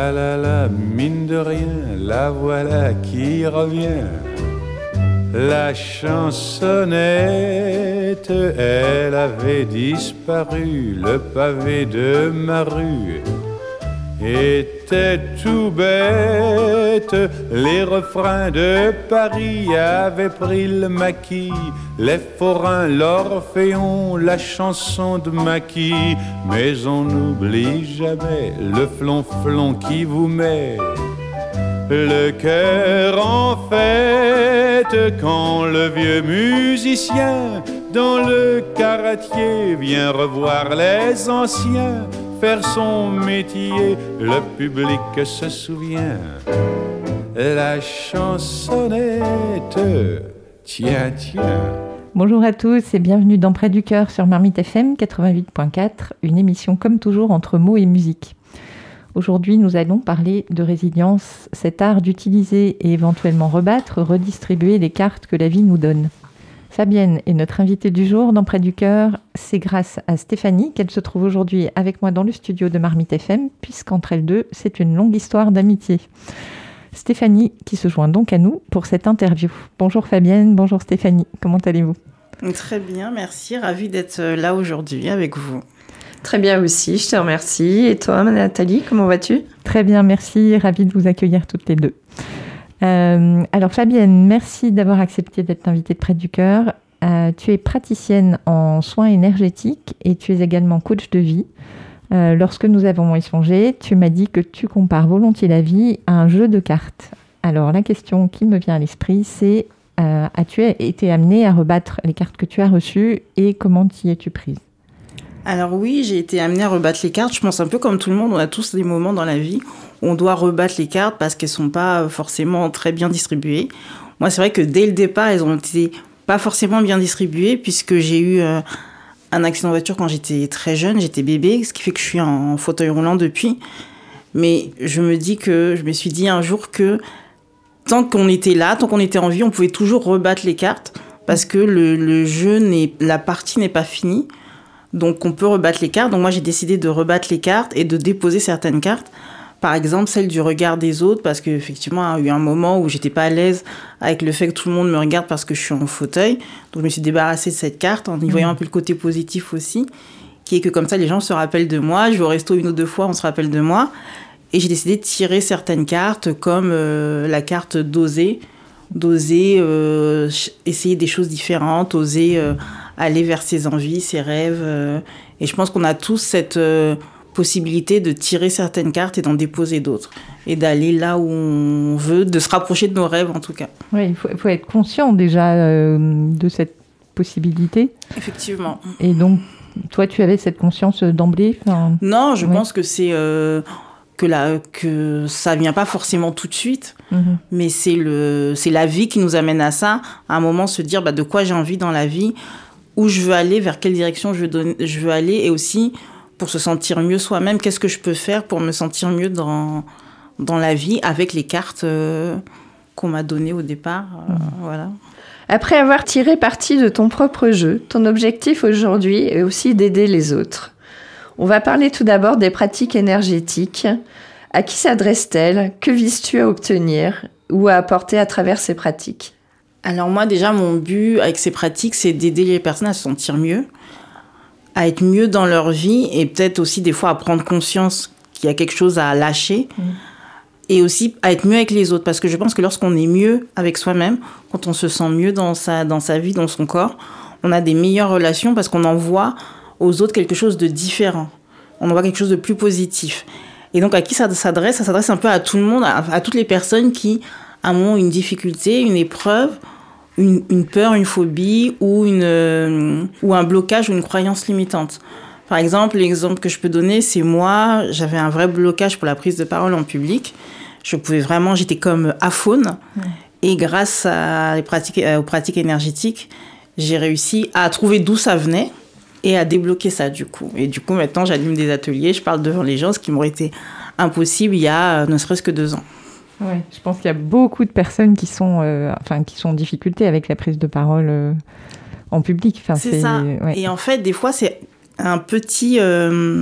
la la la, mine de rien, la voilà qui revient. La chansonnette, elle avait disparu, le pavé de ma rue était tout bête. Les refrains de Paris avaient pris le maquis, les forains, l'orphéon, la chanson de maquis. Mais on n'oublie jamais le flonflon qui vous met le cœur en fête quand le vieux musicien dans le quartier vient revoir les anciens faire son métier. Le public se souvient, la chansonnette, tiens, tiens. Bonjour à tous et bienvenue dans Près du Cœur sur Marmite FM 88.4, une émission comme toujours entre mots et musique. Aujourd'hui, nous allons parler de résilience, cet art d'utiliser et éventuellement rebattre, redistribuer les cartes que la vie nous donne. Fabienne est notre invitée du jour dans Près du Cœur. C'est grâce à Stéphanie qu'elle se trouve aujourd'hui avec moi dans le studio de Marmite FM, puisqu'entre elles deux, c'est une longue histoire d'amitié. Stéphanie qui se joint donc à nous pour cette interview. Bonjour Fabienne, bonjour Stéphanie, comment allez-vous ? Très bien, merci, ravie d'être là aujourd'hui avec vous. Très bien aussi, je te remercie. Et toi, Nathalie, comment vas-tu ? Très bien, merci. Ravie de vous accueillir toutes les deux. Alors Fabienne, merci d'avoir accepté d'être invitée de Près du Cœur. Tu es praticienne en soins énergétiques et tu es également coach de vie. Lorsque nous avons échangé, tu m'as dit que tu compares volontiers la vie à un jeu de cartes. Alors la question qui me vient à l'esprit, c'est as-tu été amenée à rebattre les cartes que tu as reçues et comment t'y es-tu prise ? Alors oui, j'ai été amenée à rebattre les cartes. Je pense un peu comme tout le monde, on a tous des moments dans la vie où on doit rebattre les cartes parce qu'elles ne sont pas forcément très bien distribuées. Moi, c'est vrai que dès le départ, elles ont été pas forcément bien distribuées puisque j'ai eu un accident de voiture quand j'étais très jeune, j'étais bébé, ce qui fait que je suis en fauteuil roulant depuis. Mais je me suis dit un jour que tant qu'on était là, tant qu'on était en vie, on pouvait toujours rebattre les cartes parce que le jeu, la partie n'est pas finie. Donc, on peut rebattre les cartes. Donc, moi, j'ai décidé de rebattre les cartes et de déposer certaines cartes. Par exemple, celle du regard des autres, parce qu'effectivement, il y a eu un moment où j'étais pas à l'aise avec le fait que tout le monde me regarde parce que je suis en fauteuil. Donc, je me suis débarrassée de cette carte en y voyant un peu le côté positif aussi, qui est que comme ça, les gens se rappellent de moi. Je vais au resto une ou deux fois, on se rappelle de moi. Et j'ai décidé de tirer certaines cartes, comme la carte d'oser. D'oser essayer des choses différentes, oser aller vers ses envies, ses rêves. Et je pense qu'on a tous cette possibilité de tirer certaines cartes et d'en déposer d'autres. Et d'aller là où on veut, de se rapprocher de nos rêves en tout cas. Oui, il faut être conscient déjà de cette possibilité. Effectivement. Et donc, toi, tu avais cette conscience d'emblée ? Non, je pense que c'est... que ça vient pas forcément tout de suite, mais c'est la vie qui nous amène à ça, à un moment se dire de quoi j'ai envie dans la vie, où je veux aller, vers quelle direction je veux aller, et aussi pour se sentir mieux soi-même, qu'est-ce que je peux faire pour me sentir mieux dans la vie avec les cartes qu'on m'a données au départ. Voilà. Après avoir tiré parti de ton propre jeu, ton objectif aujourd'hui est aussi d'aider les autres. On va parler tout d'abord des pratiques énergétiques. À qui s'adressent-elles ? Que vises-tu à obtenir ou à apporter à travers ces pratiques ? Alors moi, déjà, mon but avec ces pratiques, c'est d'aider les personnes à se sentir mieux, à être mieux dans leur vie et peut-être aussi des fois à prendre conscience qu'il y a quelque chose à lâcher et aussi à être mieux avec les autres. Parce que je pense que lorsqu'on est mieux avec soi-même, quand on se sent mieux dans sa vie, dans son corps, on a des meilleures relations parce qu'on envoie aux autres quelque chose de différent. On envoie quelque chose de plus positif. Et donc, à qui ça s'adresse ? Ça s'adresse un peu à tout le monde, à toutes les personnes qui, à un moment, ont une difficulté, une épreuve, une peur, une phobie ou un blocage ou une croyance limitante. Par exemple, l'exemple que je peux donner, c'est moi, j'avais un vrai blocage pour la prise de parole en public. J'étais comme aphone. Et grâce aux pratiques énergétiques, j'ai réussi à trouver d'où ça venait et à débloquer ça, du coup. Et du coup, maintenant, j'anime des ateliers, je parle devant les gens, ce qui m'aurait été impossible il y a ne serait-ce que 2 ans. Ouais, je pense qu'il y a beaucoup de personnes qui sont en difficulté avec la prise de parole en public. C'est ça. Ouais. Et en fait, des fois, c'est un petit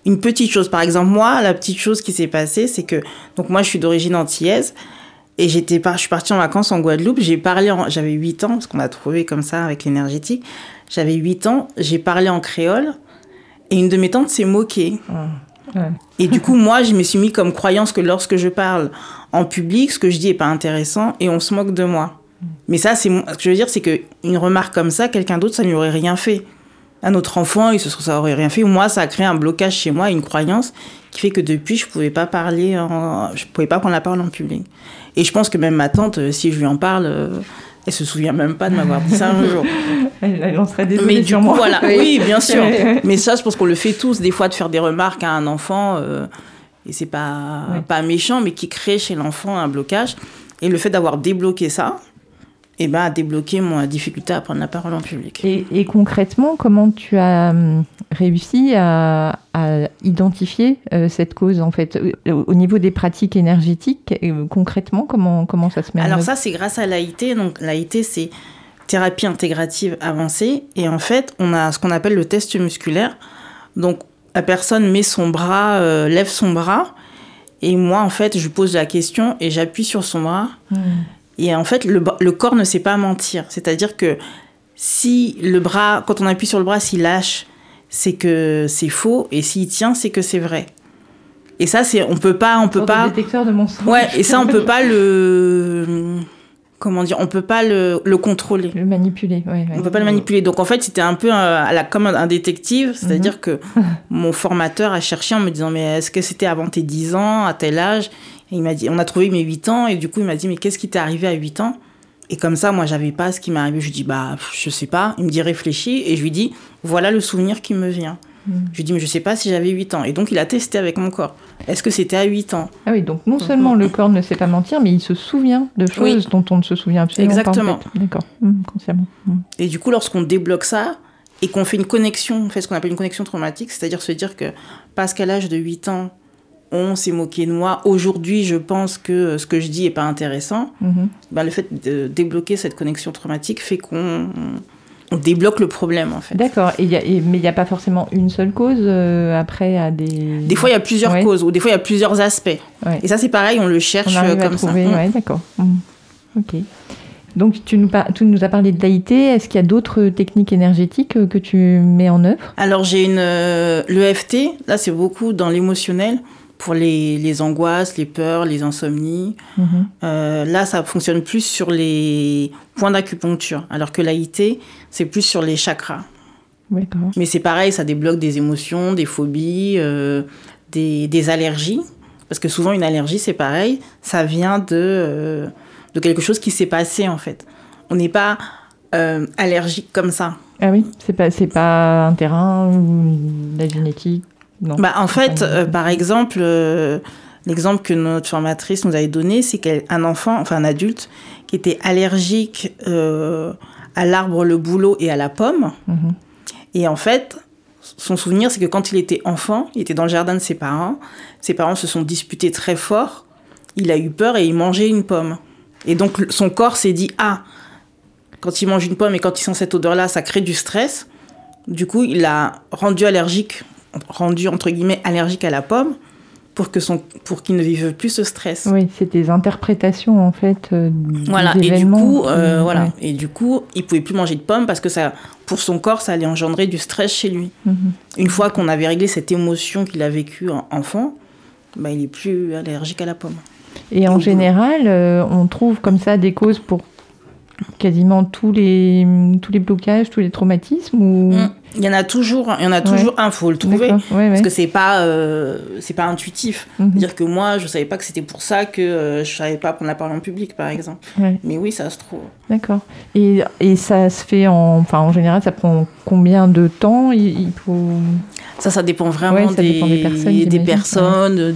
une petite chose. Par exemple, moi, la petite chose qui s'est passée, c'est que, donc moi, je suis d'origine antillaise, et je suis partie en vacances en Guadeloupe, j'avais 8 ans, parce qu'on a trouvé comme ça avec l'énergétique, j'avais 8 ans, j'ai parlé en créole, et une de mes tantes s'est moquée. Ouais. Et du coup, moi, je me suis mis comme croyance que lorsque je parle en public, ce que je dis est pas intéressant, et on se moque de moi. Mais ça, ce que je veux dire, c'est qu'une remarque comme ça, quelqu'un d'autre, ça ne lui aurait rien fait. Un autre enfant, ça aurait rien fait. Moi, ça a créé un blocage chez moi, une croyance qui fait que depuis, je pouvais pas prendre la parole en public. Et je pense que même ma tante, si je lui en parle, elle se souvient même pas de m'avoir dit ça un jour. Elle en serait désolée. Mais du coup, voilà. Oui, bien sûr. Ouais. Mais ça, je pense qu'on le fait tous, des fois, de faire des remarques à un enfant, et c'est pas méchant, mais qui crée chez l'enfant un blocage. Et le fait d'avoir débloqué ça, a débloqué ma difficulté à prendre la parole en public. Et concrètement, comment tu as réussi à identifier cette cause, en fait, au niveau des pratiques énergétiques, concrètement, comment ça se met en œuvre ? Alors ça, c'est grâce à l'AIT. Donc l'AIT, c'est thérapie intégrative avancée. Et en fait, on a ce qu'on appelle le test musculaire. Donc la personne met son bras, lève son bras. Et moi, en fait, je lui pose la question et j'appuie sur son bras. Et en fait, le corps ne sait pas mentir. C'est-à-dire que si le bras, quand on appuie sur le bras, s'il lâche, c'est que c'est faux. Et s'il tient, c'est que c'est vrai. Et ça, on peut pas. Le détecteur de mensonges. Ouais, et ça, on peut pas on peut pas le contrôler. Le manipuler, ouais. On peut pas le manipuler. Donc, en fait, c'était un peu comme un détective. C'est-à-dire que mon formateur a cherché en me disant, mais est-ce que c'était avant tes 10 ans, à tel âge ? Et il m'a dit, on a trouvé mes 8 ans, et du coup, il m'a dit, mais qu'est-ce qui t'est arrivé à 8 ans ? Et comme ça, moi, j'avais pas ce qui m'est arrivé. Je lui dis, je sais pas. Il me dit, réfléchis. Et je lui dis, voilà le souvenir qui me vient. Je lui dis, mais je sais pas si j'avais 8 ans. Et donc, il a testé avec mon corps. Est-ce que c'était à 8 ans ? Ah oui, donc non seulement le corps ne sait pas mentir, mais il se souvient de choses dont on ne se souvient absolument pas. Exactement. D'accord, consciemment. Et du coup, lorsqu'on débloque ça, et qu'on fait une connexion, on fait ce qu'on appelle une connexion traumatique, c'est-à-dire se dire que, parce qu'à l'âge de 8 ans, on s'est moqué de moi. Aujourd'hui, je pense que ce que je dis n'est pas intéressant. Le fait de débloquer cette connexion traumatique fait qu'on débloque le problème, en fait. D'accord. Mais il n'y a pas forcément une seule cause après à des... Des fois, il y a plusieurs causes, ou des fois, il y a plusieurs aspects. Ouais. Et ça, c'est pareil, on le cherche comme ça. Ouais, d'accord. Ok. Donc, tu nous as parlé de l'AIT. Est-ce qu'il y a d'autres techniques énergétiques que tu mets en œuvre ? Alors, j'ai l'EFT. Là, c'est beaucoup dans l'émotionnel. Pour les angoisses, les peurs, les insomnies. Là, ça fonctionne plus sur les points d'acupuncture, alors que l'AIT, c'est plus sur les chakras. D'accord. Mais c'est pareil, ça débloque des émotions, des phobies, des allergies. Parce que souvent, une allergie, c'est pareil, ça vient de quelque chose qui s'est passé, en fait. On n'est pas allergique comme ça. Ah oui, c'est pas un terrain ou la génétique. Non. En fait, par exemple, l'exemple que notre formatrice nous avait donné, c'est un adulte qui était allergique à l'arbre, le bouleau et à la pomme. Et en fait, son souvenir, c'est que quand il était enfant, il était dans le jardin de ses parents se sont disputés très fort, il a eu peur et il mangeait une pomme. Et donc, son corps s'est dit, quand il mange une pomme et quand il sent cette odeur-là, ça crée du stress. Du coup, il a rendu entre guillemets allergique à la pomme pour qu'il ne vive plus ce stress. Oui, c'est des interprétations en fait des événements. Et du coup, il pouvait plus manger de pommes parce que ça, pour son corps, ça allait engendrer du stress chez lui. Une fois qu'on avait réglé cette émotion qu'il a vécue enfant, il est plus allergique à la pomme. Et en général, on trouve comme ça des causes pour quasiment tous les blocages, tous les traumatismes ou... Il y en a toujours un, faut le trouver, parce que c'est pas intuitif. C'est-à-dire que moi, je savais pas que c'était pour ça que je savais pas prendre la parole en public, par exemple. Mais oui, ça se trouve. D'accord. Et ça se fait en général, ça prend combien de temps il faut... Ça dépend vraiment des personnes,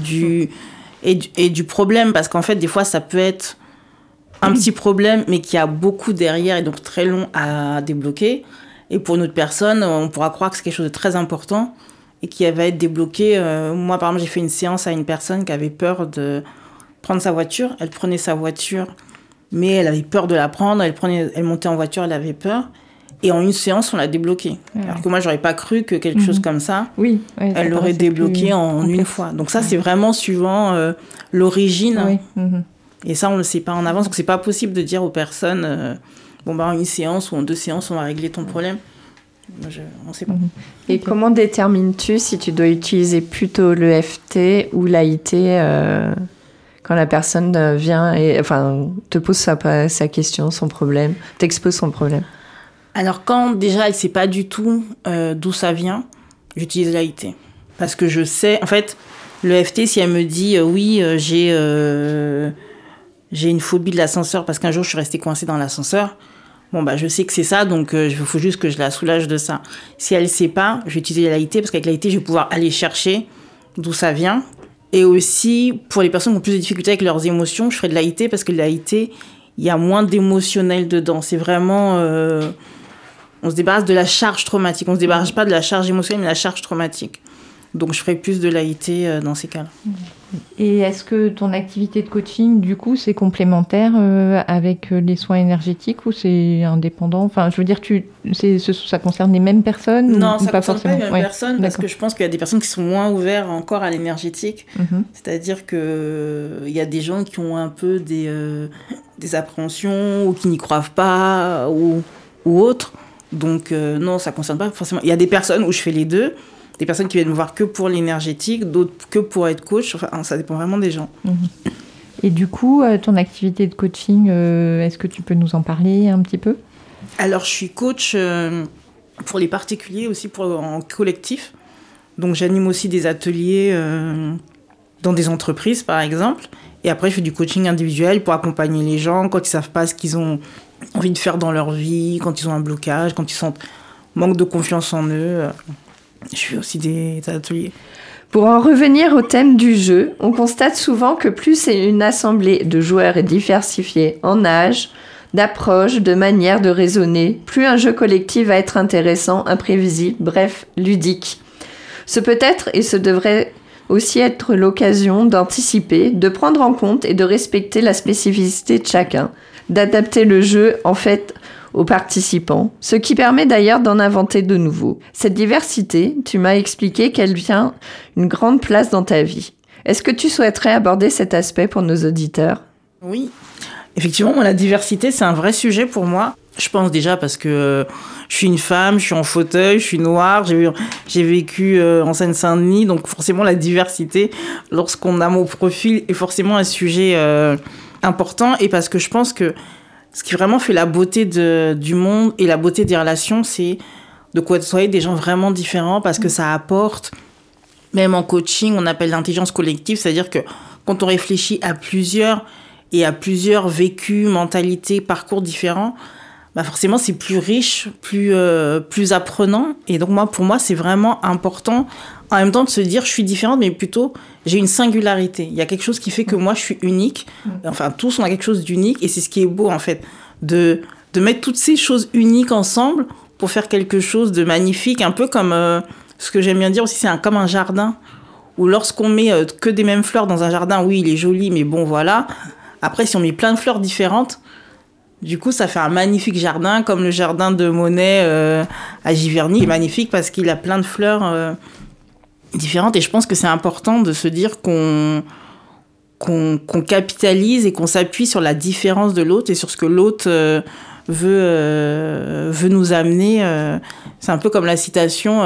du problème, parce qu'en fait, des fois, ça peut être un petit problème, mais qui a beaucoup derrière et donc très long à débloquer. Et pour une autre personne, on pourra croire que c'est quelque chose de très important et qui va être débloqué. Moi, par exemple, j'ai fait une séance à une personne qui avait peur de prendre sa voiture. Elle prenait sa voiture, mais elle avait peur de la prendre. Elle montait en voiture, elle avait peur. Et en une séance, on l'a débloqué. Ouais. Alors que moi, j'aurais pas cru que quelque chose comme ça, Oui, ouais, elle l'aurait débloqué en une fois. Donc ça, c'est vraiment suivant l'origine. Oui. Et ça, on le sait pas en avance. Donc c'est pas possible de dire aux personnes, en une séance ou en 2 séances, on va régler ton problème. On sait pas. Et comment détermines-tu si tu dois utiliser plutôt l'EFT ou l'AIT quand la personne vient et te pose sa question, son problème, t'expose son problème? Alors quand déjà elle sait pas du tout d'où ça vient, j'utilise l'AIT. Parce que je sais, en fait, l'EFT, si elle me dit j'ai une phobie de l'ascenseur parce qu'un jour je suis restée coincée dans l'ascenseur, je sais que c'est ça, donc il faut juste que je la soulage de ça. Si elle sait pas, je vais utiliser l'AIT parce qu'avec l'AIT, je vais pouvoir aller chercher d'où ça vient. Et aussi, pour les personnes qui ont plus de difficultés avec leurs émotions, je ferai de l'AIT parce que l'AIT, il y a moins d'émotionnel dedans. C'est vraiment... on se débarrasse de la charge traumatique. On ne se débarrasse pas de la charge émotionnelle, mais de la charge traumatique. Donc, je ferai plus de l'AIT dans ces cas-là. Et est-ce que ton activité de coaching, du coup, c'est complémentaire avec les soins énergétiques ou c'est indépendant? Enfin, je veux dire, ça concerne les mêmes personnes? Non, ou ça pas concerne forcément pas les mêmes personnes parce que je pense qu'il y a des personnes qui sont moins ouvertes encore à l'énergétique. C'est-à-dire qu'il y a des gens qui ont un peu des appréhensions ou qui n'y croient pas ou autre. Donc, non, ça ne concerne pas forcément. Il y a des personnes où je fais les deux. Des personnes qui viennent me voir que pour l'énergétique, d'autres que pour être coach. Enfin, ça dépend vraiment des gens. Et du coup, ton activité de coaching, est-ce que tu peux nous en parler un petit peu? Alors, je suis coach pour les particuliers, aussi en collectif. Donc, j'anime aussi des ateliers dans des entreprises, par exemple. Et après, je fais du coaching individuel pour accompagner les gens quand ils ne savent pas ce qu'ils ont envie de faire dans leur vie, quand ils ont un blocage, quand ils sentent manque de confiance en eux. Je fais aussi des ateliers. Pour en revenir au thème du jeu, on constate souvent que plus une assemblée de joueurs est diversifiée en âge, d'approche, de manière de raisonner, plus un jeu collectif va être intéressant, imprévisible, bref, ludique. Ce peut être et ce devrait aussi être l'occasion d'anticiper, de prendre en compte et de respecter la spécificité de chacun, d'adapter le jeu en fait aux participants, ce qui permet d'ailleurs d'en inventer de nouveaux. Cette diversité, tu m'as expliqué qu'elle tient une grande place dans ta vie. Est-ce que tu souhaiterais aborder cet aspect pour nos auditeurs? Oui, effectivement, la diversité, c'est un vrai sujet pour moi. Je pense déjà parce que je suis une femme, je suis en fauteuil, je suis noire, j'ai vécu en Seine-Saint-Denis, donc forcément la diversité, lorsqu'on a mon profil, est forcément un sujet important. Et parce que je pense que ce qui vraiment fait la beauté du monde et la beauté des relations, c'est de côtoyer des gens vraiment différents parce que ça apporte, même en coaching, on appelle l'intelligence collective, c'est-à-dire que quand on réfléchit à plusieurs vécus, mentalités, parcours différents, forcément c'est plus riche, plus apprenant. Et donc pour moi, c'est vraiment important en même temps de se dire je suis différente, mais plutôt j'ai une singularité. Il y a quelque chose qui fait que moi je suis unique. Enfin, tous on a quelque chose d'unique et c'est ce qui est beau en fait, de mettre toutes ces choses uniques ensemble pour faire quelque chose de magnifique, un peu comme ce que j'aime bien dire aussi, c'est comme un jardin où lorsqu'on met que des mêmes fleurs dans un jardin, oui, il est joli, mais bon voilà. Après, si on met plein de fleurs différentes, du coup, ça fait un magnifique jardin, comme le jardin de Monet à Giverny. Il est magnifique parce qu'il a plein de fleurs différentes. Et je pense que c'est important de se dire qu'on capitalise et qu'on s'appuie sur la différence de l'autre et sur ce que l'autre veut nous amener. C'est un peu comme la citation,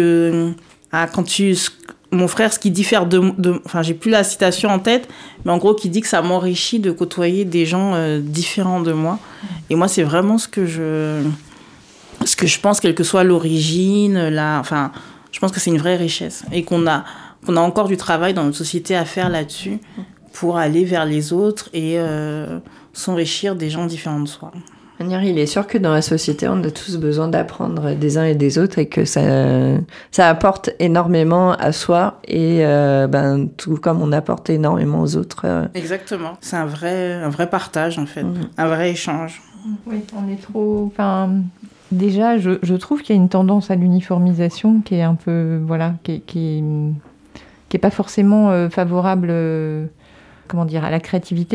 mon frère, ce qui diffère enfin, j'ai plus la citation en tête, mais en gros, qui dit que ça m'enrichit de côtoyer des gens différents de moi. Et moi, c'est vraiment ce que je pense, quelle que soit l'origine, enfin, je pense que c'est une vraie richesse. Et qu'on a encore du travail dans notre société à faire là-dessus pour aller vers les autres et s'enrichir des gens différents de soi. Il est sûr que dans la société, on a tous besoin d'apprendre des uns et des autres et que ça apporte énormément à soi et tout comme on apporte énormément aux autres. Exactement. C'est un vrai partage en fait, un vrai échange. Oui, on est trop... Enfin, déjà, je trouve qu'il y a une tendance à l'uniformisation qui est un peu... Voilà, qui est pas forcément favorable à la créativité.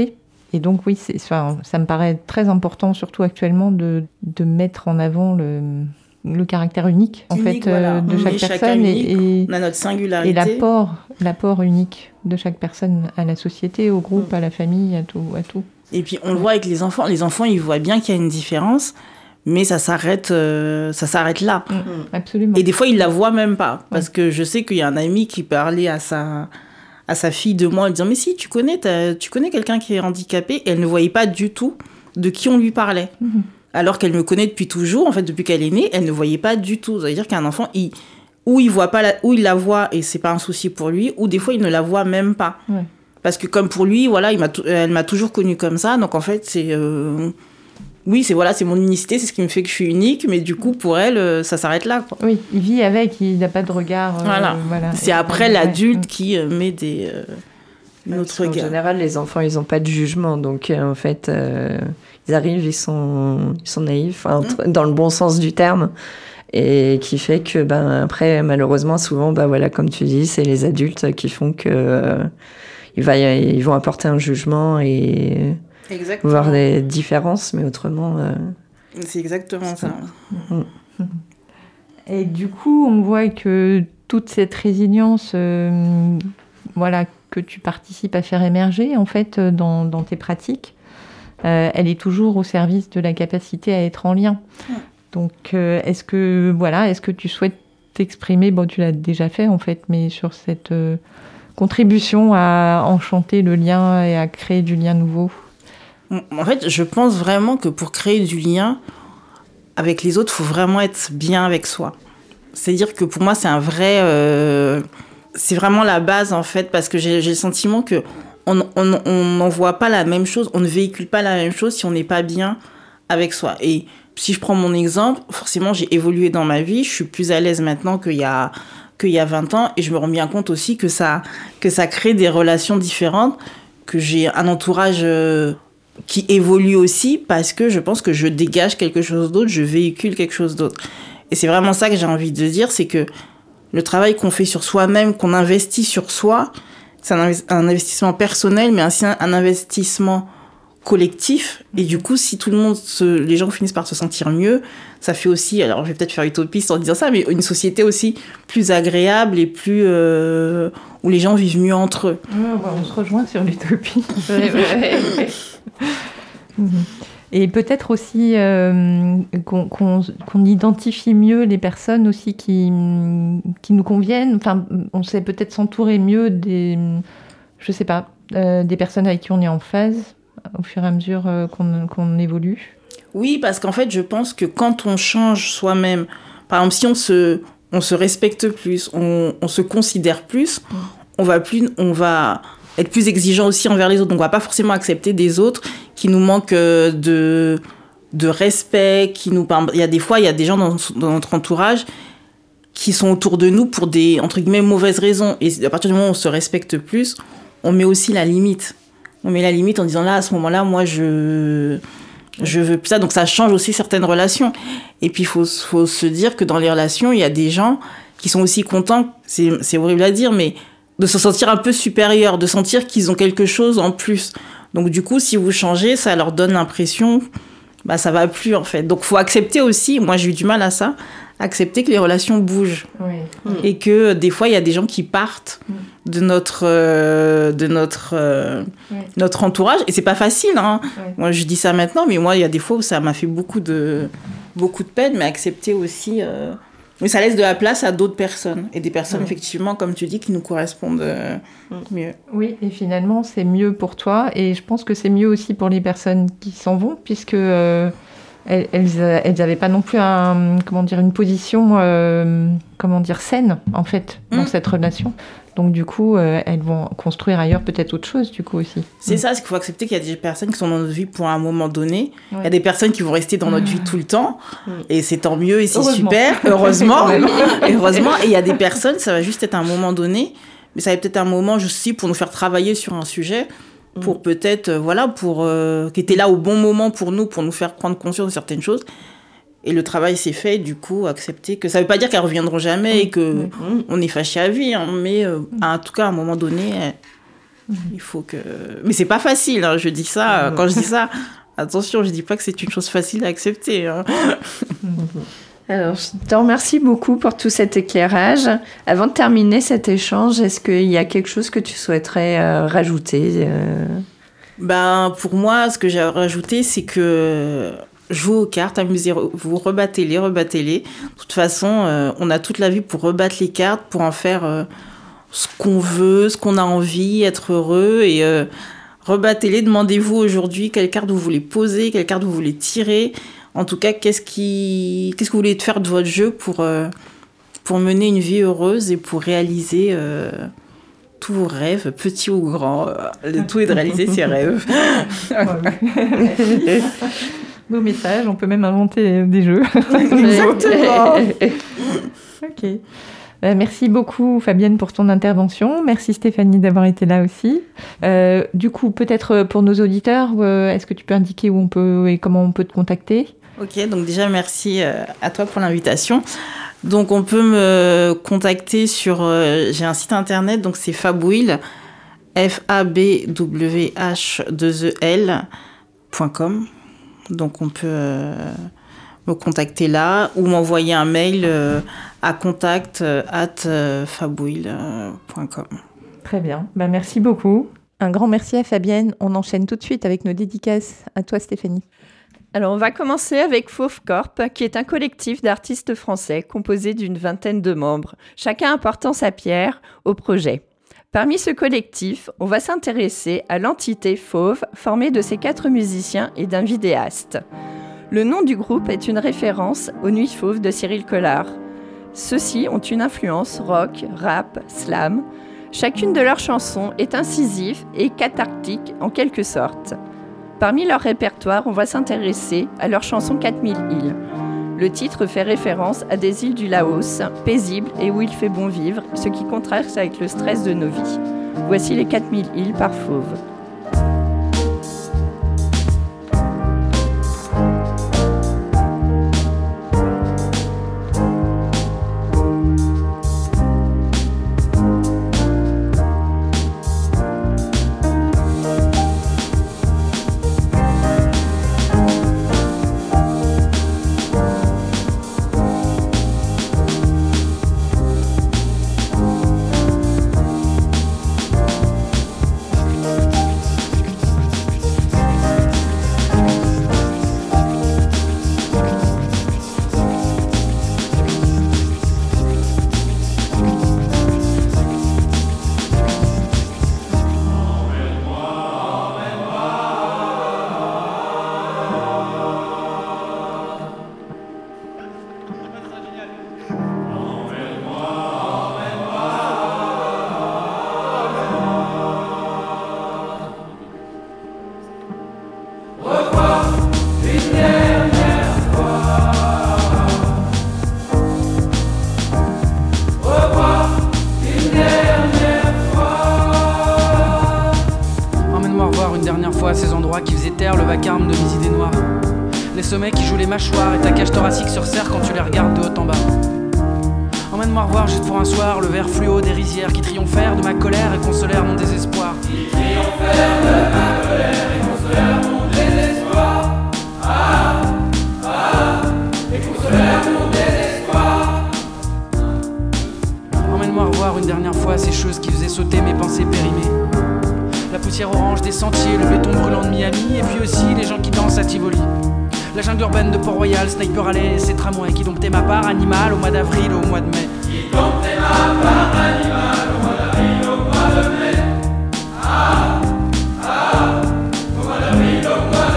Et donc oui, ça me paraît très important, surtout actuellement, de mettre en avant le caractère unique en fait, voilà. de chaque personne et on a notre singularité. Et l'apport unique de chaque personne à la société, au groupe, à la famille, à tout. Et puis on le voit avec les enfants. Les enfants, ils voient bien qu'il y a une différence, mais ça s'arrête là. Absolument. Et des fois, ils la voient même pas. Parce que je sais qu'il y a un ami qui parlait à sa fille de moi, en disant « Mais si, tu connais quelqu'un qui est handicapé ?» Et elle ne voyait pas du tout de qui on lui parlait. Alors qu'elle me connaît depuis toujours, en fait, depuis qu'elle est née, elle ne voyait pas du tout. Ça veut dire qu'un enfant, ou il la voit et c'est pas un souci pour lui, ou des fois, il ne la voit même pas. Ouais. Parce que comme pour lui, voilà, elle m'a toujours connue comme ça. Donc, en fait, c'est mon unicité, c'est ce qui me fait que je suis unique. Mais du coup, pour elle, ça s'arrête là, quoi. Oui, il vit avec, il n'a pas de regard. Voilà. C'est après l'adulte qui met notre regard. En général, les enfants, ils n'ont pas de jugement. Donc, en fait, ils arrivent, ils sont naïfs, dans le bon sens du terme. Et qui fait que, après, malheureusement, souvent, voilà, comme tu dis, c'est les adultes qui font que... ils vont apporter un jugement et voir des différences, mais autrement... C'est exactement ça. Et du coup, on voit que toute cette résilience que tu participes à faire émerger, en fait, dans tes pratiques, elle est toujours au service de la capacité à être en lien. Donc, est-ce que tu souhaites t'exprimer, tu l'as déjà fait, en fait, mais sur cette... contribution à enchanter le lien et à créer du lien nouveau? En fait, je pense vraiment que pour créer du lien avec les autres, il faut vraiment être bien avec soi. C'est-à-dire que pour moi, c'est un vrai... c'est vraiment la base, en fait, parce que j'ai le sentiment qu'on n'envoie pas la même chose, on ne véhicule pas la même chose si on n'est pas bien avec soi. Et si je prends mon exemple, forcément, j'ai évolué dans ma vie, je suis plus à l'aise maintenant qu'il y a 20 ans, et je me rends bien compte aussi que ça crée des relations différentes, que j'ai un entourage qui évolue aussi, parce que je pense que je dégage quelque chose d'autre, je véhicule quelque chose d'autre. Et c'est vraiment ça que j'ai envie de dire, c'est que le travail qu'on fait sur soi-même, qu'on investit sur soi, c'est un investissement personnel, mais aussi un investissement collectif. Et du coup, si tout le monde, les gens finissent par se sentir mieux, ça fait aussi, alors je vais peut-être faire utopiste en disant ça, mais une société aussi plus agréable et plus où les gens vivent mieux entre eux. On se rejoint sur l'utopie. Et peut-être aussi qu'on identifie mieux les personnes aussi qui nous conviennent. Enfin, on sait peut-être s'entourer mieux des personnes avec qui on est en phase au fur et à mesure qu'on évolue. Oui, parce qu'en fait, je pense que quand on change soi-même, par exemple, si on se respecte plus, on se considère plus, on va être plus exigeant aussi envers les autres. Donc, on va pas forcément accepter des autres qui nous manquent de respect, il y a des gens dans notre entourage qui sont autour de nous pour des, entre guillemets, mauvaises raisons. Et à partir du moment où on se respecte plus, on met aussi la limite. On met la limite en disant là, à ce moment-là, moi, je veux plus ça. Donc, ça change aussi certaines relations. Et puis, il faut se dire que dans les relations, il y a des gens qui sont aussi contents, c'est horrible à dire, mais de se sentir un peu supérieur, de sentir qu'ils ont quelque chose en plus. Donc, du coup, si vous changez, ça leur donne l'impression, ça va plus, en fait. Donc, il faut accepter aussi, moi, j'ai eu du mal à ça, accepter que les relations bougent. Oui. Et que des fois, il y a des gens qui partent de notre entourage. Et c'est pas facile, hein. Oui. Moi, je dis ça maintenant, mais moi, il y a des fois où ça m'a fait beaucoup de peine, mais accepter aussi... Mais ça laisse de la place à d'autres personnes. Et des personnes, effectivement, comme tu dis, qui nous correspondent mieux. Oui, et finalement, c'est mieux pour toi. Et je pense que c'est mieux aussi pour les personnes qui s'en vont, puisque... Elles n'avaient pas non plus une position saine, en fait, dans cette relation. Donc, du coup, elles vont construire ailleurs peut-être autre chose, du coup, aussi. C'est ça, c'est qu'il faut accepter qu'il y a des personnes qui sont dans notre vie pour un moment donné. Ouais. Il y a des personnes qui vont rester dans notre vie tout le temps. Et c'est tant mieux et c'est super, heureusement. Et il y a des personnes, ça va juste être un moment donné. Mais ça va peut-être un moment aussi pour nous faire travailler sur un sujet. Pour peut-être, qui était là au bon moment pour nous faire prendre conscience de certaines choses. Et le travail s'est fait, du coup, accepter que ça ne veut pas dire qu'elles ne reviendront jamais et qu'on est fâché à vie, hein, mais en tout cas, à un moment donné, Il faut que... Mais c'est pas facile, hein, je dis ça. Quand je dis ça, attention, je dis pas que c'est une chose facile à accepter. Hein. Alors, je te remercie beaucoup pour tout cet éclairage. Avant de terminer cet échange, est-ce qu'il y a quelque chose que tu souhaiterais rajouter Pour moi, ce que j'ai rajouté, c'est que jouer aux cartes, amusez-vous, rebattez-les. De toute façon, on a toute la vie pour rebattre les cartes, pour en faire ce qu'on veut, ce qu'on a envie, être heureux. Et rebattez-les, demandez-vous aujourd'hui quelle carte vous voulez poser, quelle carte vous voulez tirer. En tout cas, qu'est-ce que vous voulez faire de votre jeu pour mener une vie heureuse et pour réaliser tous vos rêves, petits ou grands. Le tout est de réaliser ses rêves. Beau message, on peut même inventer des jeux. Exactement. Ok. Merci beaucoup Fabienne pour ton intervention. Merci Stéphanie d'avoir été là aussi. Du coup, peut-être pour nos auditeurs, est-ce que tu peux indiquer où on peut et comment on peut te contacter ? Ok, donc déjà merci à toi pour l'invitation. Donc on peut me contacter sur... j'ai un site internet, donc c'est Fabwheel, FABWH2EL.com. Donc on peut me contacter là ou m'envoyer un mail à contact@fabwheel.com. Très bien, merci beaucoup. Un grand merci à Fabienne. On enchaîne tout de suite avec nos dédicaces. À toi Stéphanie. Alors, on va commencer avec Fauve Corp, qui est un collectif d'artistes français composé d'une 20aine de membres, chacun apportant sa pierre au projet. Parmi ce collectif, on va s'intéresser à l'entité Fauve, formée de ces 4 musiciens et d'un vidéaste. Le nom du groupe est une référence aux Nuits Fauves de Cyril Collard. Ceux-ci ont une influence rock, rap, slam. Chacune de leurs chansons est incisive et cathartique en quelque sorte. Parmi leur répertoire, on va s'intéresser à leur chanson 4000 îles. Le titre fait référence à des îles du Laos, paisibles et où il fait bon vivre, ce qui contraste avec le stress de nos vies. Voici les 4000 îles par Fauve. Ces endroits qui faisaient taire le vacarme de mes idées noires. Les sommets qui jouent les mâchoires et ta cage thoracique se resserre quand tu les regardes de haut en bas. Emmène-moi revoir juste pour un soir le vert fluo des rizières qui triomphèrent de ma colère et consolèrent mon désespoir. Qui triomphèrent de ma colère et consolèrent mon désespoir. Ah, ah, et consolèrent mon désespoir. Emmène-moi revoir une dernière fois ces choses qui faisaient sauter mes pensées périmées. La poussière orange des sentiers, le béton brûlant de Miami, et puis aussi les gens qui dansent à Tivoli. La jungle urbaine de Port-Royal, Sniper Alley et ses tramways qui domptaient ma part animale au mois d'avril, au mois de mai. Qui domptaient ma part animale au mois d'avril, au mois de mai. Ah, ah, au mois d'avril, au mois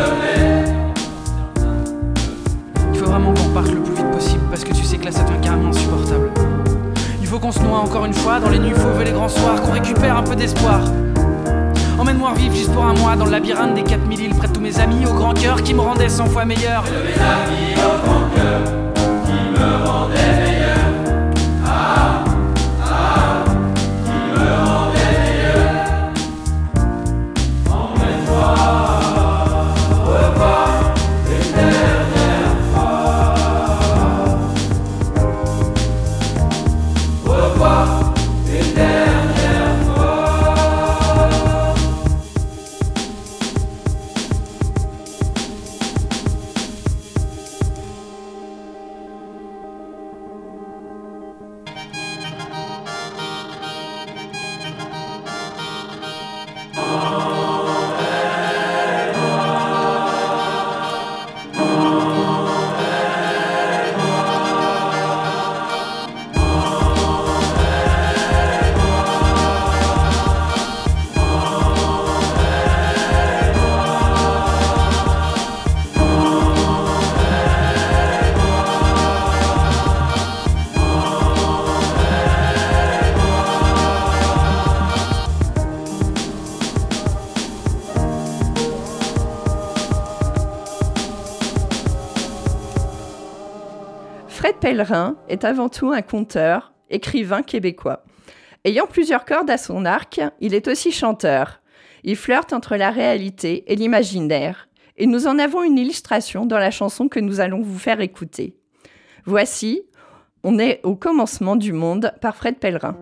de mai. Il faut vraiment qu'on reparte le plus vite possible parce que tu sais que là ça devient carrément insupportable. Il faut qu'on se noie encore une fois dans les nuits fauves et les grands soirs, qu'on récupère un peu d'espoir. Emmène-moi revivre juste pour un mois dans le labyrinthe des 4000 îles près de tous mes amis au grand cœur qui me rendaient 100 fois meilleur. De mes amis au grand cœur qui me rendaient meilleur. Ah, ah, qui me rendaient meilleur. Emmène-moi revoir une dernière fois. Revoir une dernière fois. Pellerin est avant tout un conteur, écrivain québécois. Ayant plusieurs cordes à son arc, il est aussi chanteur. Il flirte entre la réalité et l'imaginaire. Et nous en avons une illustration dans la chanson que nous allons vous faire écouter. Voici « On est au commencement du monde » par Fred Pellerin.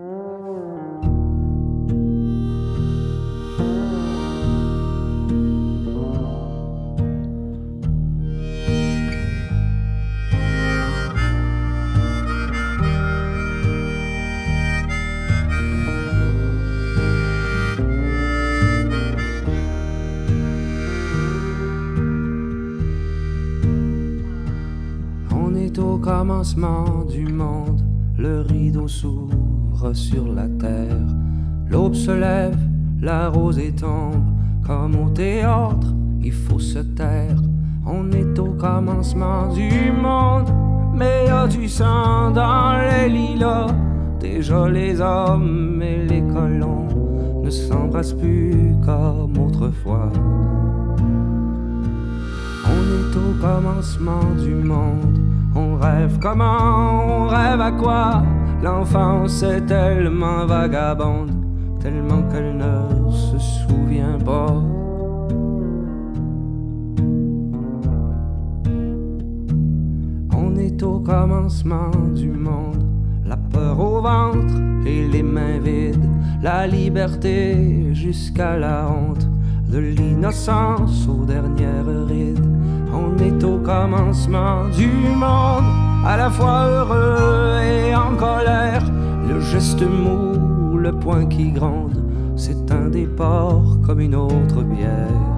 Au commencement du monde, le rideau s'ouvre sur la terre. L'aube se lève, la rosée tombe. Comme au théâtre, il faut se taire. On est au commencement du monde, mais y a du sang dans les lilas. Déjà les hommes et les colons ne s'embrassent plus comme autrefois. On est au commencement du monde. On rêve comment, on rêve à quoi? L'enfance est tellement vagabonde, tellement qu'elle ne se souvient pas. On est au commencement du monde, la peur au ventre et les mains vides, la liberté jusqu'à la honte, de l'innocence aux dernières rides. On est au commencement du monde, à la fois heureux et en colère. Le geste mou, le poing qui gronde, c'est un départ comme une autre bière.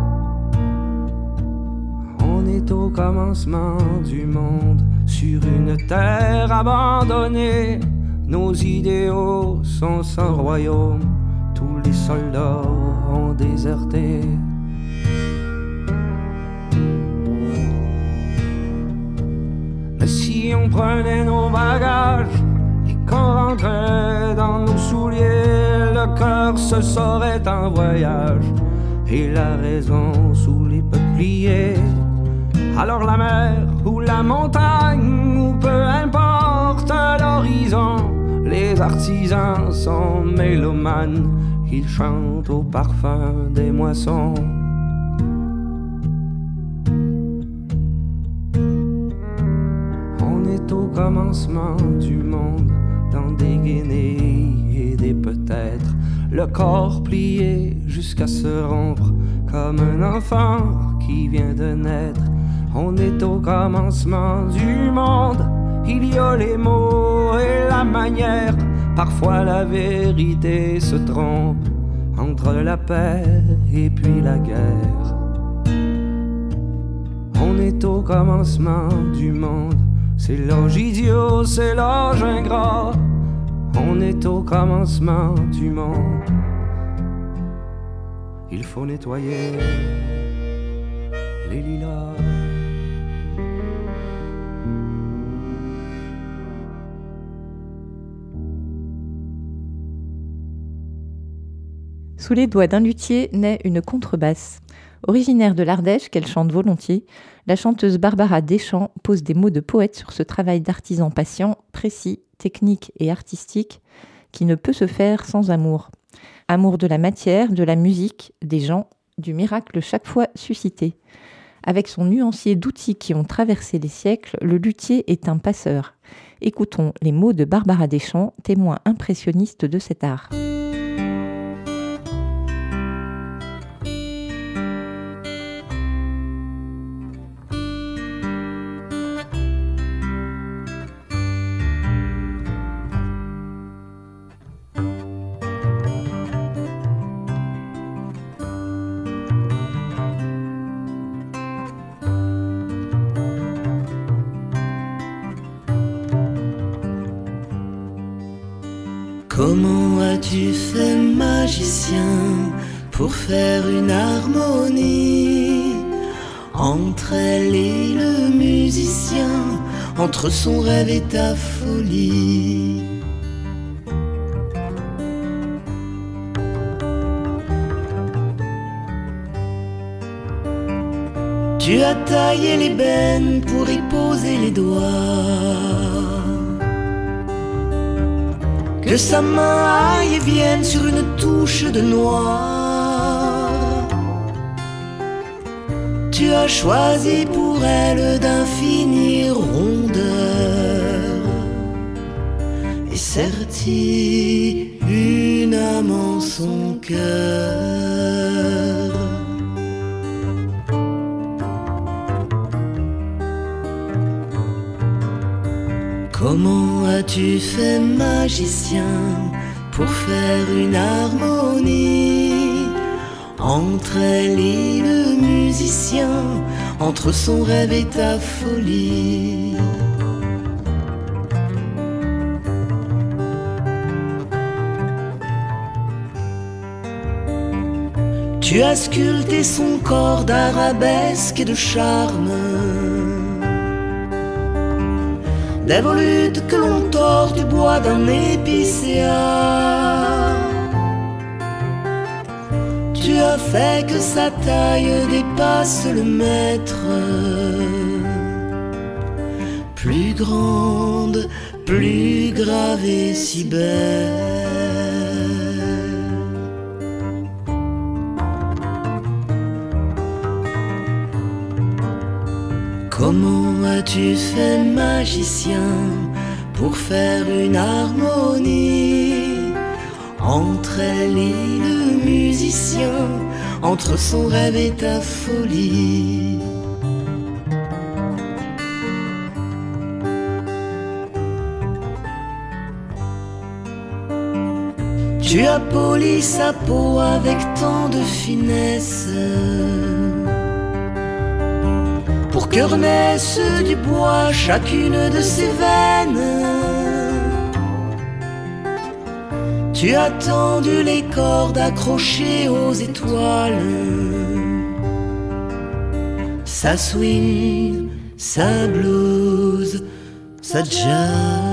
On est au commencement du monde, sur une terre abandonnée. Nos idéaux sont sans royaume, tous les soldats ont déserté. Mais si on prenait nos bagages et qu'on rentrait dans nos souliers, le cœur se saurait en voyage et la raison sous les peupliers. Alors la mer ou la montagne ou peu importe l'horizon, les artisans sont mélomanes, ils chantent au parfum des moissons. Au commencement du monde, dans des guenilles et des peut-être, le corps plié jusqu'à se rompre, comme un enfant qui vient de naître. On est au commencement du monde, il y a les mots et la manière, parfois la vérité se trompe, entre la paix et puis la guerre. On est au commencement du monde, c'est l'âge idiot, c'est l'âge ingrat. On est au commencement du monde. Il faut nettoyer les lilas. Sous les doigts d'un luthier naît une contrebasse. Originaire de l'Ardèche, qu'elle chante volontiers, la chanteuse Barbara Deschamps pose des mots de poète sur ce travail d'artisan patient, précis, technique et artistique qui ne peut se faire sans amour. Amour de la matière, de la musique, des gens, du miracle chaque fois suscité. Avec son nuancier d'outils qui ont traversé les siècles, le luthier est un passeur. Écoutons les mots de Barbara Deschamps, témoin impressionniste de cet art. Comment as-tu fait, magicien, pour faire une harmonie entre elle et le musicien, entre son rêve et ta folie? Tu Tu as taillé l'ébène pour y poser les doigts. Que sa main aille et vienne sur une touche de noir. Tu as choisi pour elle d'infinies rondeurs et serti une âme en son cœur. Comment as-tu fait, magicien, pour faire une harmonie entre elle et le musicien, entre son rêve et ta folie? Tu as sculpté son corps d'arabesques et de charme, des volutes que l'on tord du bois d'un épicéa. Tu as fait que sa taille dépasse le mètre, plus grande, plus grave et si belle. Comment as-tu fait, magicien, pour faire une harmonie entre elle et le musicien, entre son rêve et ta folie? Tu as poli sa peau avec tant de finesse, pour que renaisse du bois chacune de ses veines. Tu as tendu les cordes accrochées aux étoiles, sa swing, sa blues, sa jazz.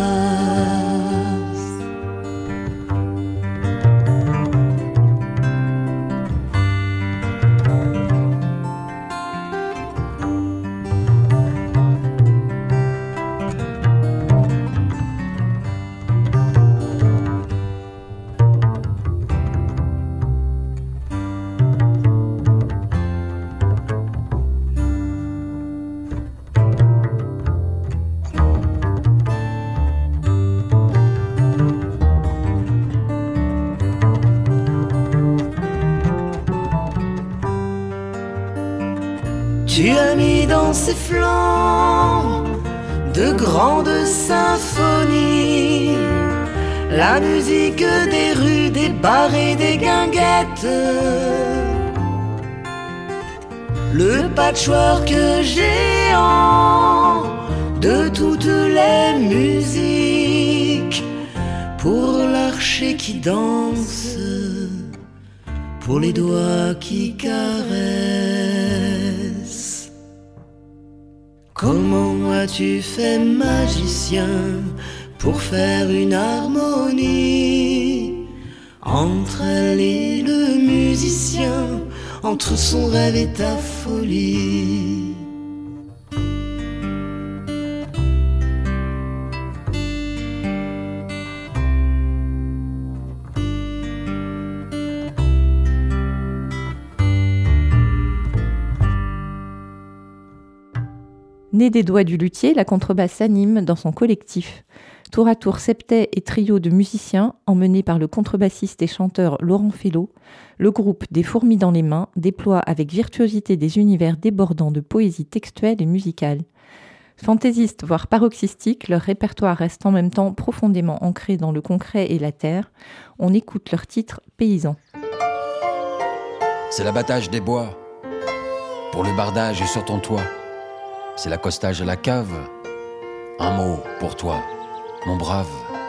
Tu as mis dans ses flancs de grandes symphonies, la musique des rues, des bars et des guinguettes, le patchwork géant de toutes les musiques, pour l'archer qui danse, pour les doigts qui caressent. Comment as-tu fait, magicien, pour faire une harmonie entre elle et le musicien, entre son rêve et ta folie? Née des doigts du luthier, la contrebasse s'anime dans son collectif. Tour à tour septet et trio de musiciens, emmenés par le contrebassiste et chanteur Laurent Fellow, le groupe Des fourmis dans les mains déploie avec virtuosité des univers débordants de poésie textuelle et musicale. Fantaisistes, voire paroxystiques, leur répertoire reste en même temps profondément ancré dans le concret et la terre. On écoute leur titre « Paysans ». C'est l'abattage des bois, pour le bardage sur ton toit. C'est l'accostage à la cave, un mot pour toi, mon brave.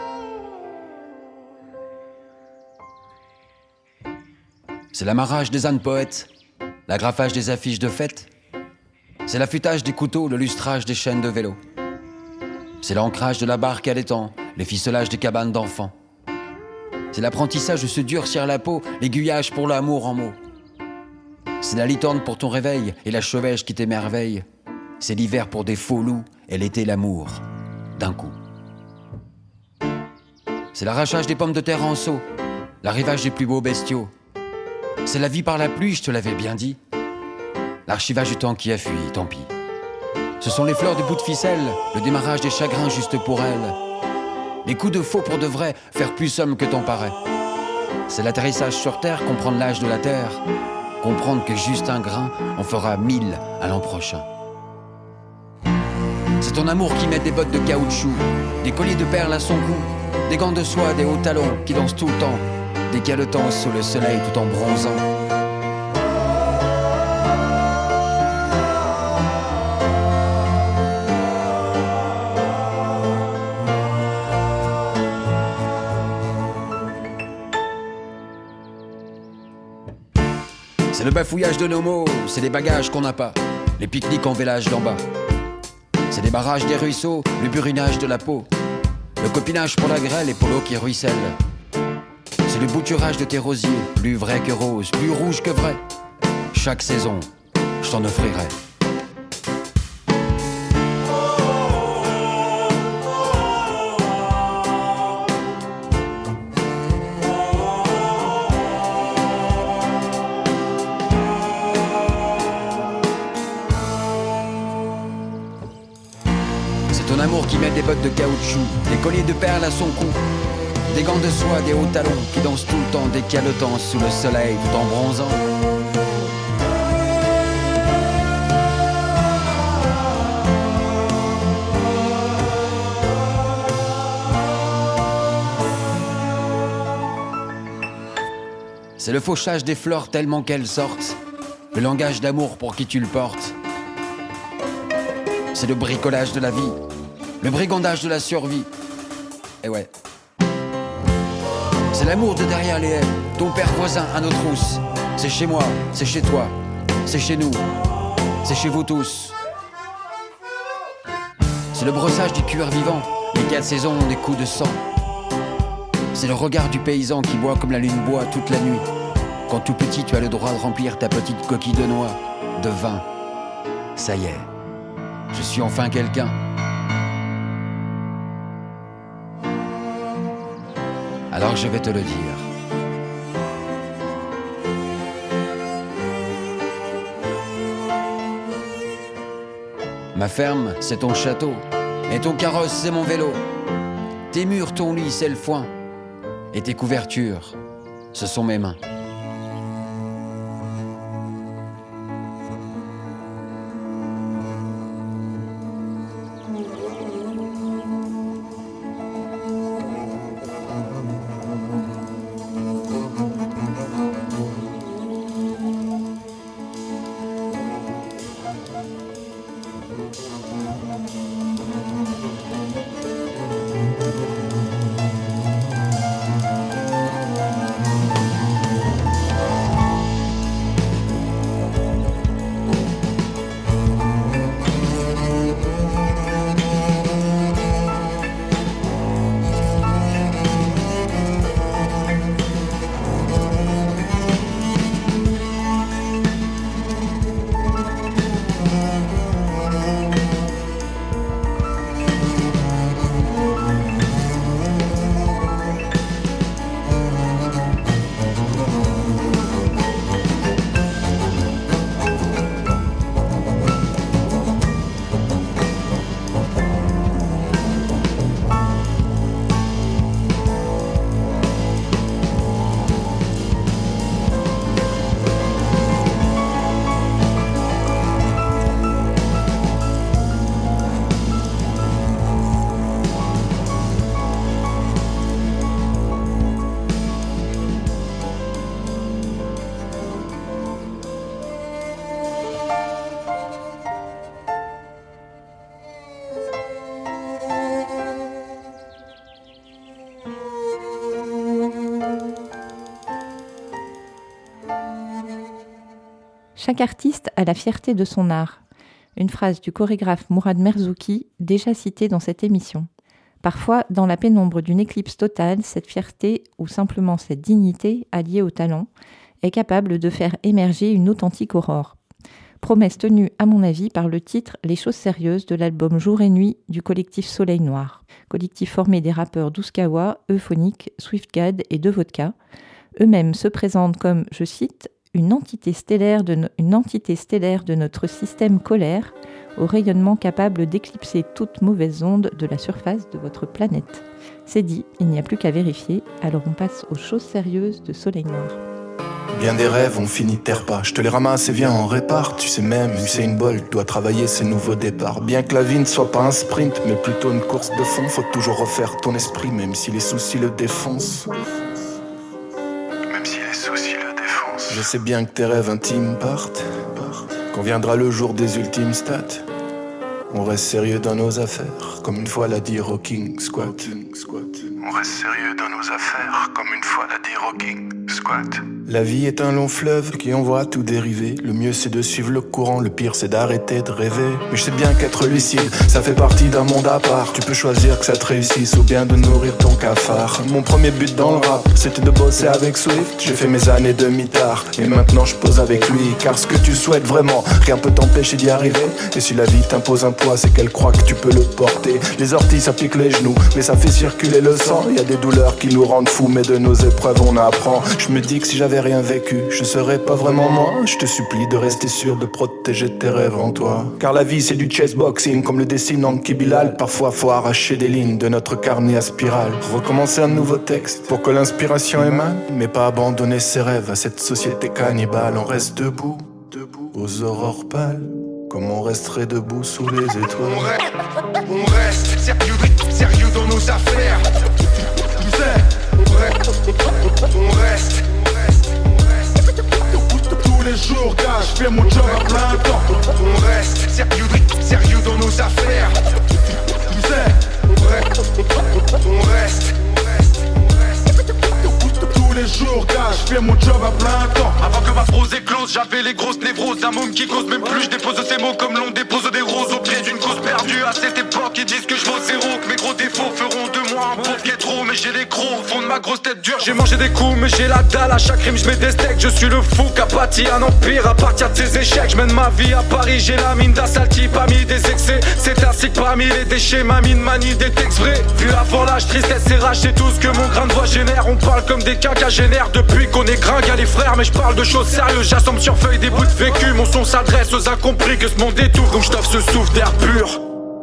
C'est l'amarrage des ânes poètes, l'agrafage des affiches de fête. C'est l'affûtage des couteaux, le lustrage des chaînes de vélo. C'est l'ancrage de la barque à l'étang, les ficelages des cabanes d'enfants. C'est l'apprentissage de se durcir la peau, l'aiguillage pour l'amour en mots. C'est la licorne pour ton réveil et la chevêche qui t'émerveille. C'est l'hiver pour des faux loups et l'été l'amour, d'un coup. C'est l'arrachage des pommes de terre en seau, l'arrivage des plus beaux bestiaux. C'est la vie par la pluie, je te l'avais bien dit. L'archivage du temps qui a fui, tant pis. Ce sont les fleurs du bout de ficelle, le démarrage des chagrins juste pour elles. Les coups de faux pour de vrai, faire plus homme que t'en paraît. C'est l'atterrissage sur terre, comprendre l'âge de la terre. Comprendre que juste un grain en fera 1000 à l'an prochain. C'est ton amour qui met des bottes de caoutchouc, des colliers de perles à son cou, des gants de soie, des hauts talons qui dansent tout le temps, des caletons sous le soleil tout en bronzant. C'est le bafouillage de nos mots, c'est les bagages qu'on n'a pas, les pique-niques en vélage d'en bas. C'est les barrages des ruisseaux, le burinage de la peau, le copinage pour la grêle et pour l'eau qui ruisselle. C'est le bouturage de tes rosiers, plus vrai que rose, plus rouge que vrai. Chaque saison, je t'en offrirai. Ton amour qui met des bottes de caoutchouc, des colliers de perles à son cou, des gants de soie, des hauts talons qui dansent tout le temps, des caletons sous le soleil tout en bronzant. C'est le fauchage des fleurs tellement qu'elles sortent, le langage d'amour pour qui tu le portes. C'est le bricolage de la vie, le brigandage de la survie. Et ouais. C'est l'amour de derrière les haies, ton père voisin à nos trousses. C'est chez moi, c'est chez toi, c'est chez nous, c'est chez vous tous. C'est le brossage du cuir vivant, les 4 saisons des coups de sang. C'est le regard du paysan qui boit comme la lune boit toute la nuit. Quand tout petit tu as le droit de remplir ta petite coquille de noix de vin. Ça y est, je suis enfin quelqu'un. Alors je vais te le dire. Ma ferme, c'est ton château, et ton carrosse, c'est mon vélo. Tes murs, ton lit, c'est le foin, et tes couvertures, ce sont mes mains. Chaque artiste a la fierté de son art. Une phrase du chorégraphe Mourad Merzouki, déjà citée dans cette émission. Parfois, dans la pénombre d'une éclipse totale, cette fierté ou simplement cette dignité alliée au talent est capable de faire émerger une authentique aurore. Promesse tenue, à mon avis, par le titre « Les choses sérieuses » de l'album Jour et Nuit du collectif Soleil Noir. Collectif formé des rappeurs Douskawa, Euphonique, Swiftgad et De Vodka. Eux-mêmes se présentent comme, je cite, une entité stellaire de notre système solaire, au rayonnement capable d'éclipser toute mauvaise onde de la surface de votre planète. C'est dit, il n'y a plus qu'à vérifier, alors on passe aux choses sérieuses de Soleil Noir. Bien des rêves ont fini terre pas, je te les ramasse et viens en répare. Tu sais même, Usain Bolt doit travailler ses nouveaux départs. Bien que la vie ne soit pas un sprint, mais plutôt une course de fond, faut toujours refaire ton esprit, même si les soucis le défoncent. Je sais bien que tes rêves intimes partent, quand viendra le jour des ultimes stats. On reste sérieux dans nos affaires, comme une fois l'a dit Rocking Squat. On reste sérieux dans nos affaires, comme une fois l'a dit Rocking Squat. La vie est un long fleuve qui envoie tout dériver. Le mieux c'est de suivre le courant, le pire c'est d'arrêter de rêver. Mais je sais bien qu'être lucide, ça fait partie d'un monde à part. Tu peux choisir que ça te réussisse ou bien de nourrir ton cafard. Mon premier but dans le rap, c'était de bosser avec Swift. J'ai fait mes années de mitard, et maintenant je pose avec lui. Car ce que tu souhaites vraiment, rien peut t'empêcher d'y arriver. Et si la vie t'impose un poids, c'est qu'elle croit que tu peux le porter. Les orties ça pique les genoux, mais ça fait circuler le sang. Y a des douleurs qui nous rendent fous, mais de nos épreuves on apprend. Je me dis que si j'avais rien vécu, je serais pas vraiment moi. Je te supplie de rester sûr de protéger tes rêves en toi. Car la vie c'est du chessboxing, comme le dessine Anki Bilal. Parfois faut arracher des lignes de notre carnet à spirale. Recommencer un nouveau texte pour que l'inspiration émane, mais pas abandonner ses rêves à cette société cannibale. On reste debout, aux aurores pâles, comme on resterait debout sous les étoiles. On reste sérieux dans nos affaires. On reste tous les jours, gars, je fais mon job à plein temps. On reste sérieux dans nos affaires. On reste tous les jours, gars, je fais mon job à plein temps. Avant que ma prose éclose, j'avais les grosses névroses. Un môme qui cause même plus, je dépose ces mots comme l'on dépose des roses au pied d'une cause perdue. À cette époque, ils disent que je vaux zéro, que mes gros défauts feront de moi un pauvre trop. Mais j'ai les crocs au fond de ma grosse tête dure. J'ai mangé des coups, mais j'ai la dalle. À chaque rime, je mets des steaks. Je suis le fou qui a bâti un empire à partir de ses échecs. Je mène ma vie à Paris, j'ai la mine d'assalti, pas mis des excès. C'est ainsi que parmi les déchets, ma mine manie des textes vrais. Vu avant l'âge, tristesse et rage, c'est tout ce que mon grain de voix génère. On parle comme des quinquagénaires depuis qu'on est gringue à les frères. Mais je parle de choses sérieuses, j'assemble sur feuille des bouts de vécu. Mon son s'adresse aux incompris que ce monde étouffe. Donc je t'offre ce souffle d'air pur.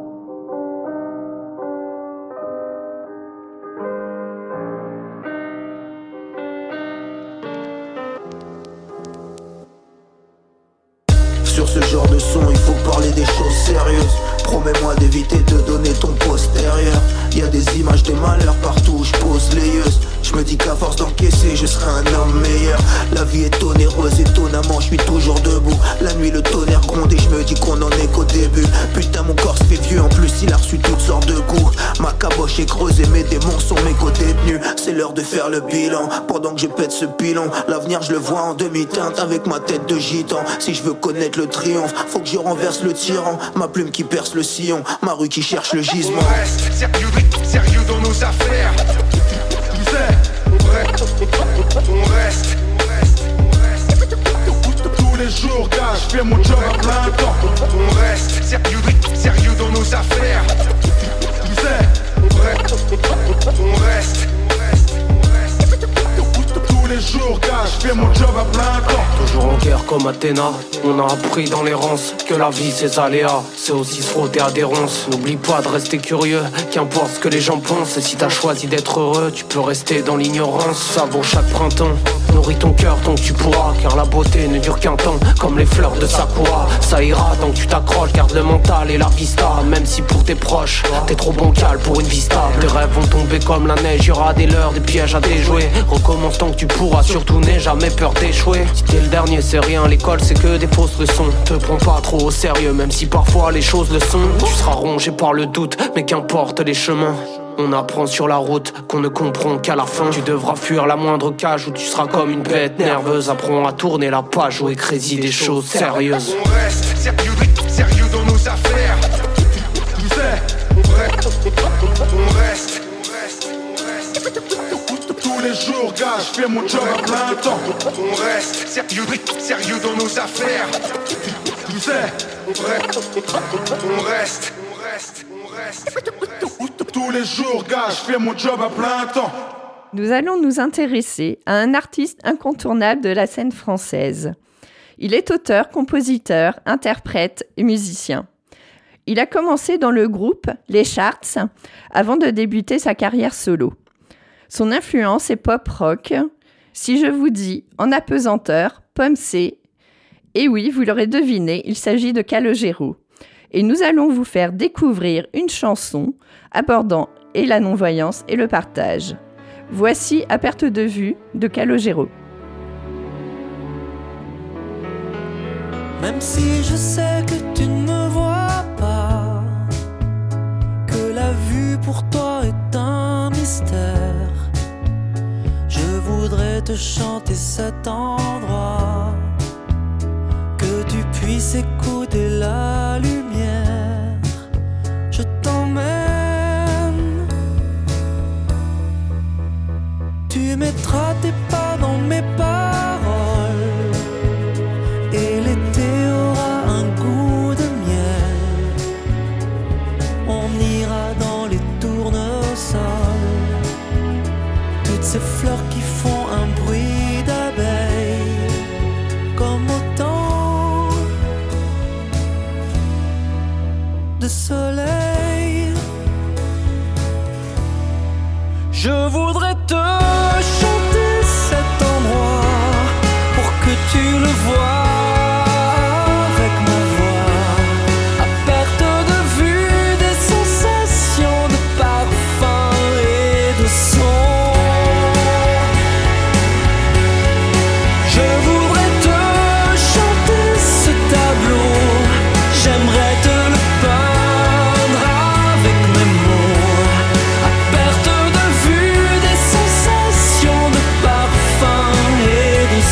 Sur ce genre de son, il faut parler des choses sérieuses. Promets-moi d'éviter de donner ton postérieur. Y'a des images de malheur partout où je pose les yeux. Je me dis qu'à force d'encaisser, je serai un homme meilleur. La vie est onéreuse, étonnamment, je suis toujours debout. La nuit, le tonnerre gronde et je me dis qu'on en est qu'au début. Putain, mon corps se fait vieux, en plus il a reçu toutes sortes de coups. Ma caboche est creusée, mes démons sont mes co-détenus. C'est l'heure de faire le bilan, pendant que je pète ce pilon. L'avenir, je le vois en demi-teinte avec ma tête de gitan. Si je veux connaître le triomphe, faut que je renverse le tyran. Ma plume qui perce le sillon, ma rue qui cherche le gisement. On reste sérieux dans nos affaires. On reste tous les jours, gars, je fais mon job à plein temps. On reste sérieux dans nos affaires. On reste tous les jours, gars, je fais mon job à plein temps. Toujours en guerre comme Athéna, on a appris dans l'errance que la vie c'est aléas, c'est aussi se frotter à des ronces. N'oublie pas de rester curieux, qu'importe ce que les gens pensent. Et si t'as choisi d'être heureux, tu peux rester dans l'ignorance. Savoure chaque printemps, nourris ton cœur tant que tu pourras. Car la beauté ne dure qu'un temps, comme les fleurs de Sakura. Ça ira tant que tu t'accroches, garde le mental et la vista. Même si pour tes proches, t'es trop bancal pour une vie stable. Tes rêves vont tomber comme la neige, y'aura des leurres, des pièges à déjouer. Recommence tant que tu pourras, surtout n'aie jamais peur d'échouer. Si t'es le dernier c'est rien, l'école c'est que des fausses leçons. Te prends pas trop au sérieux, même si parfois les choses le sont. Tu seras rongé par le doute, mais qu'importe les chemins. On apprend sur la route qu'on ne comprend qu'à la fin. Tu devras fuir la moindre cage où tu seras comme une bête nerveuse. Apprends à tourner la page où écrit des choses sérieuses. On reste sérieux dans nos affaires. On reste les jours, gars, je fais mon job à plein temps. On reste sérieux dans nos affaires. Tu sais, on reste. Tous les jours, gars, je fais mon job à plein temps. Nous allons nous intéresser à un artiste incontournable de la scène française. Il est auteur, compositeur, interprète et musicien. Il a commencé dans le groupe Les Charts avant de débuter sa carrière solo. Son influence est pop-rock. Si je vous dis en apesanteur, Pomme C, et oui, vous l'aurez deviné, il s'agit de Calogero. Et nous allons vous faire découvrir une chanson abordant et la non-voyance et le partage. Voici À perte de vue de Calogero. Même si je sais que tu ne me vois pas, que la vue pour toi est un mystère, je voudrais te chanter cet endroit, que tu puisses écouter la lumière. Je t'emmène, tu mettras tes pas dans mes paroles, et l'été aura un goût de miel. On ira dans les tournesols, toutes ces fleurs qui font un bruit d'abeilles, comme autant de soleil. Je voudrais te chanter cet endroit pour que tu le vois avec ma voix. À perte de vue, des sensations de parfum et de son. Je voudrais te chanter ce tableau, j'aimerais te le peindre avec mes mots. À perte de vue, des sensations de parfum et de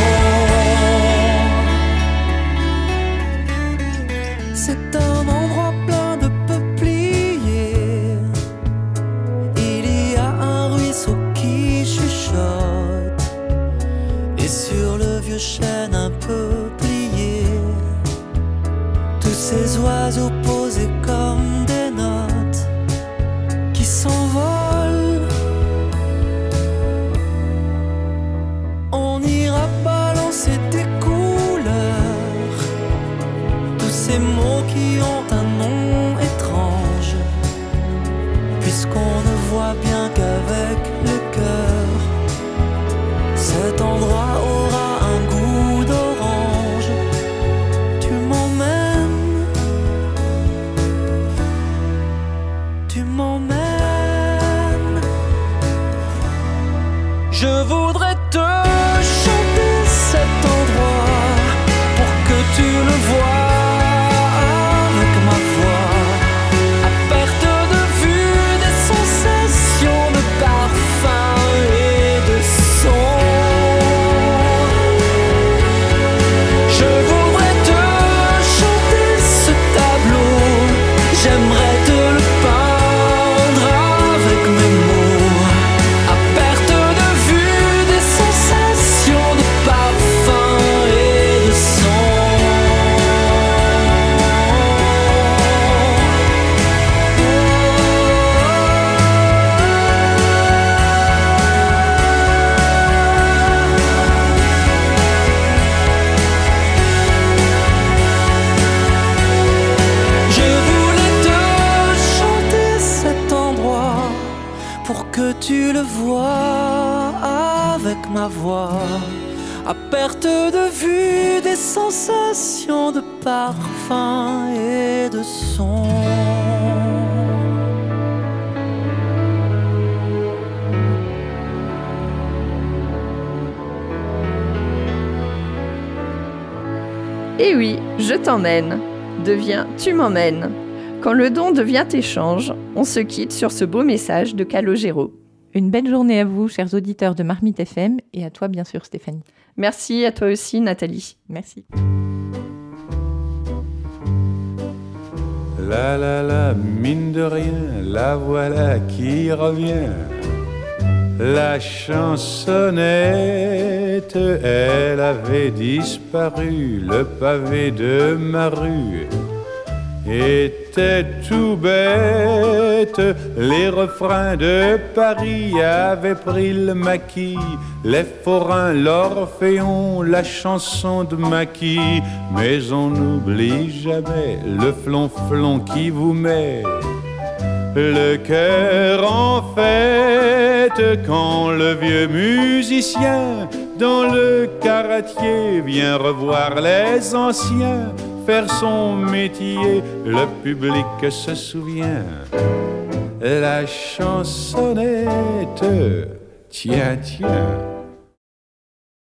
son. C'est un endroit plein de peupliers, il y a un ruisseau qui chuchote, et sur le vieux chêne un peu plié, tous ces oiseaux posés comme des notes qui s'envolent. On ira balancer des couleurs, tous ces mots qui ont un nom étrange, puisqu'on ne voit bien qu'avec le cœur. Cet endroit aura un goût d'orange. Tu m'emmènes, tu m'emmènes. Je voudrais te chanter cet endroit pour que tu le vois avec ma voix. À perte de vue, des sensations de parfum et de son. Je voudrais te chanter ce tableau, j'aimerais te le peindre avec mes mots. À perte de vue, des sensations de parfum et de son. Je voulais te chanter cet endroit pour que tu le vois avec ma voix. À perte de vue, des sensations de parfum et de son. Et oui, je t'emmène devient tu m'emmènes. Quand le don devient échange, on se quitte sur ce beau message de Calogero. Une belle journée à vous, chers auditeurs de Marmite FM, et à toi, bien sûr, Stéphanie. Merci à toi aussi, Nathalie. Merci. La, mine de rien, la voilà qui revient. La chansonnette, elle avait disparu, le pavé de ma rue était tout bête. Les refrains de Paris avaient pris le maquis, les forains, l'orphéon, la chanson de maquis. Mais on n'oublie jamais le flonflon qui vous met le cœur en fête quand le vieux musicien dans le caratier vient revoir les anciens faire son métier. Le public se souvient. La chansonnette, tiens, tiens.